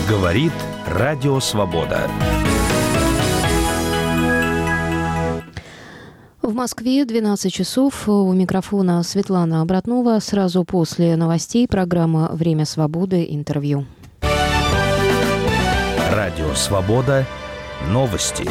Говорит Радио Свобода. В Москве 12 часов. У микрофона Светлана Обратнова. Сразу после новостей программа «Время свободы. Интервью». Радио Свобода. Новости.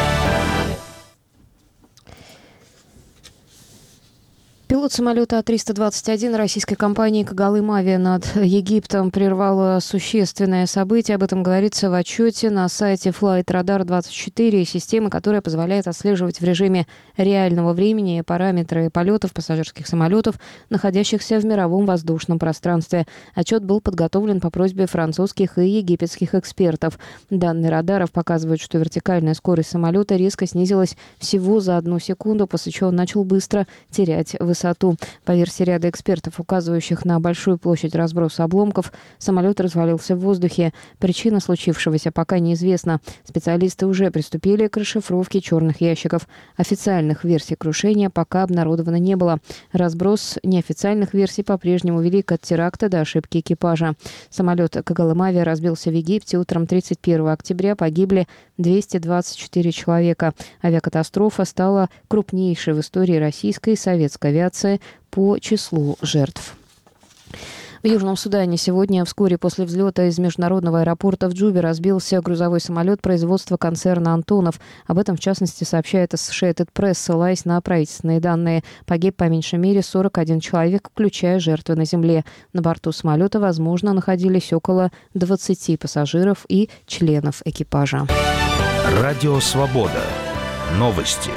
Пилот самолета А-321 российской компании «Когалым Авиа» над Египтом прервало существенное событие. Об этом говорится в отчете на сайте Flight Radar 24, системы, которая позволяет отслеживать в режиме реального времени параметры полетов пассажирских самолетов, находящихся в мировом воздушном пространстве. Отчет был подготовлен по просьбе французских и египетских экспертов. Данные радаров показывают, что вертикальная скорость самолета резко снизилась всего за 1 секунду, после чего он начал быстро терять высоту. По версии ряда экспертов, указывающих на большую площадь разброса обломков, самолет развалился в воздухе. Причина случившегося пока неизвестна. Специалисты уже приступили к расшифровке черных ящиков. Официальных версий крушения пока обнародовано не было. Разброс неофициальных версий по-прежнему велик от теракта до ошибки экипажа. Самолет «Когалым Авиа» разбился в Египте утром 31 октября. Погибли 224 человека. Авиакатастрофа стала крупнейшей в истории российской и советской авиации по числу жертв. В Южном Судане сегодня, вскоре после взлета из международного аэропорта в Джубе, разбился грузовой самолет производства концерна «Антонов». Об этом, в частности, сообщает Associated Press, ссылаясь на правительственные данные. Погиб по меньшей мере 41 человек, включая жертвы на земле. На борту самолета, возможно, находились около 20 пассажиров и членов экипажа. Радио Свобода. Новости.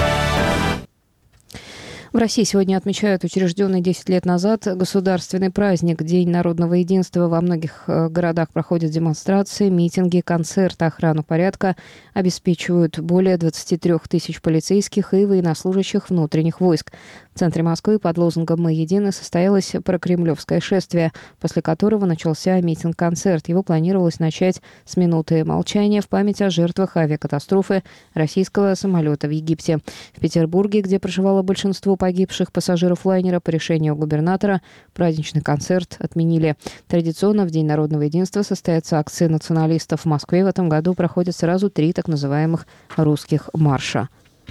В России сегодня отмечают учрежденный 10 лет назад государственный праздник День народного единства. Во многих городах проходят демонстрации, митинги, концерты. Охрану порядка обеспечивают более 23 тысяч полицейских и военнослужащих внутренних войск. В центре Москвы под лозунгом «Мы едины» состоялось прокремлевское шествие, после которого начался митинг-концерт. Его планировалось начать с минуты молчания в память о жертвах авиакатастрофы российского самолета в Египте. В Петербурге, где проживало большинство погибших пассажиров лайнера, по решению губернатора праздничный концерт отменили. Традиционно в День народного единства состоятся акции националистов. В Москве в этом году проходят сразу 3 так называемых русских марша.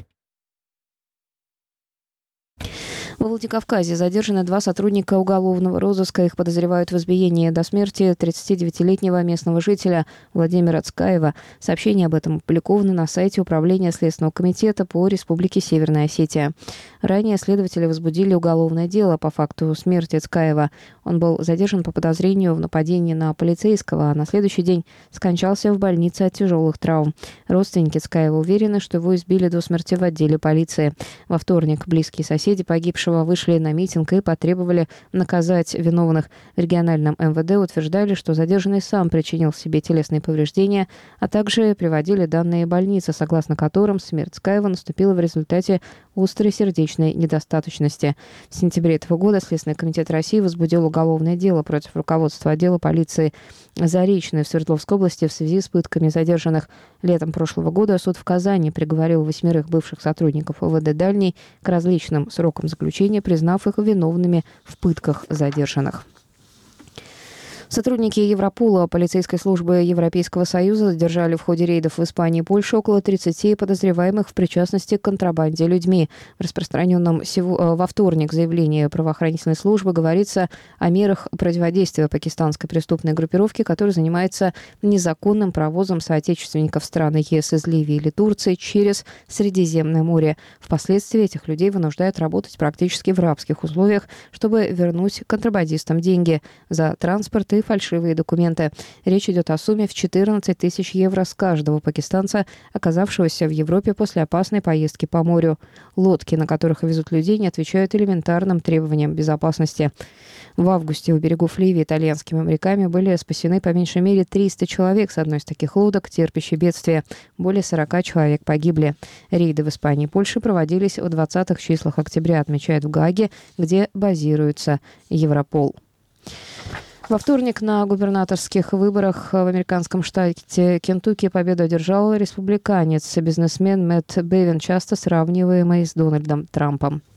Во Владикавказе задержаны 2 сотрудника уголовного розыска. Их подозревают в избиении до смерти 39-летнего местного жителя Владимира Цкаева. Сообщение об этом опубликовано на сайте Управления Следственного комитета по Республике Северная Осетия. Ранее следователи возбудили уголовное дело по факту смерти Цкаева. Он был задержан по подозрению в нападении на полицейского, а на следующий день скончался в больнице от тяжелых травм. Родственники Цкаева уверены, что его избили до смерти в отделе полиции. Во вторник близкие соседи погибшего вышли на митинг и потребовали наказать виновных. В региональном МВД утверждали, что задержанный сам причинил себе телесные повреждения, а также приводили данные больницы, согласно которым смерть Цкаева наступила в результате острой сердечной недостаточности. В сентябре этого года Следственный комитет России возбудил уголовное дело против руководства отдела полиции Заречной в Свердловской области в связи с пытками задержанных. Летом прошлого года суд в Казани приговорил 8 бывших сотрудников ОВД «Дальний» к различным срокам заключения, признав их виновными в пытках задержанных. Сотрудники Европола, полицейской службы Европейского Союза, задержали в ходе рейдов в Испании и Польше около 30 подозреваемых в причастности к контрабанде людьми. В распространенном во вторник заявлении правоохранительной службы говорится о мерах противодействия пакистанской преступной группировке, которая занимается незаконным провозом соотечественников стран ЕС из Ливии или Турции через Средиземное море. Впоследствии этих людей вынуждают работать практически в рабских условиях, чтобы вернуть контрабандистам деньги за транспорт и фальшивые документы. Речь идет о сумме в 14 тысяч евро с каждого пакистанца, оказавшегося в Европе после опасной поездки по морю. Лодки, на которых везут людей, не отвечают элементарным требованиям безопасности. В августе у берегов Ливии итальянскими моряками были спасены по меньшей мере 300 человек с одной из таких лодок, терпящей бедствие. Более 40 человек погибли. Рейды в Испании и Польше проводились в 20-х числах октября, отмечают в Гааге, где базируется Европол. Во вторник на губернаторских выборах в американском штате Кентукки победу одержал республиканец, бизнесмен Мэтт Бевин, часто сравниваемый с Дональдом Трампом.